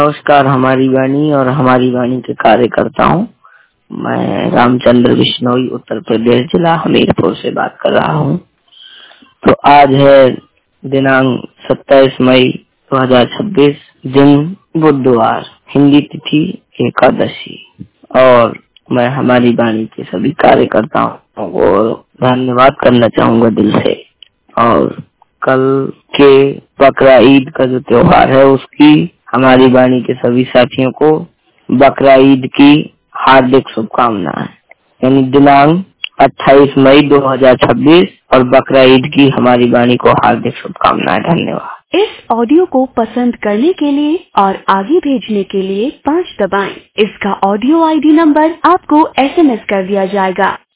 नमस्कार, हमारी वाणी और हमारी वाणी के कार्यकर्ता हूँ। मैं रामचंद्र बिश्नोई उत्तर प्रदेश जिला हमीरपुर से बात कर रहा हूँ। तो आज है दिनांक 27 मई 2026, दिन बुधवार, हिंदी तिथि एकादशी। और मैं हमारी वाणी के सभी कार्यकर्ताओं को धन्यवाद करना चाहूँगा दिल से। और कल के बकरा ईद का जो त्योहार है उसकी हमारी वाणी के सभी साथियों को बकरा ईद की हार्दिक शुभकामनाएं। यानी दिनांक 28 मई 2026 और बकरा ईद की हमारी वाणी को हार्दिक शुभकामनाएं। धन्यवाद। इस ऑडियो को पसंद करने के लिए और आगे भेजने के लिए 5 दबाएं। इसका ऑडियो ID नंबर आपको SMS कर दिया जाएगा।